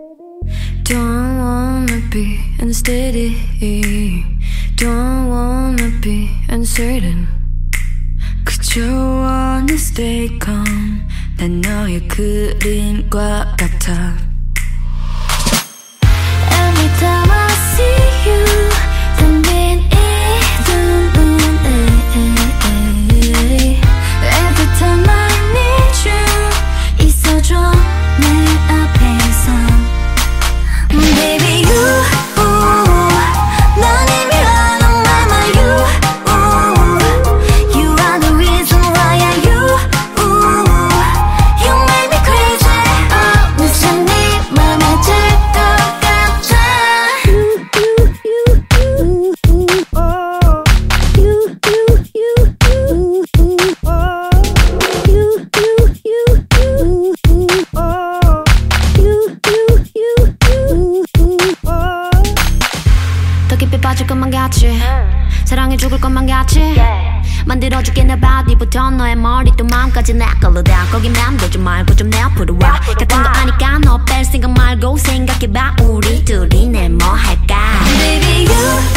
Don't wanna be unsteady. Don't wanna be uncertain. 그저 wanna stay calm. 난 너의 그림과 같아. Every time I see you 담긴 이 두 눈에 Every time I need you 있어줘 내 앞에서 Baby you 넌 이미 on my mind You are the reason why You make me crazy 무슨 네 맘에 들 것 같아 더 깊이 빠질 것만 같이 사랑해 죽을 것만 같이 만들어줄게 내 바디부터 너의 머리 또 마음까지 내 걸로 다 거기 맴돌지 말고 좀 내 앞으로 와 같은 거 아니까 너 뺄 생각 말고 생각해봐 우리 둘이 내 뭐 할까 Baby you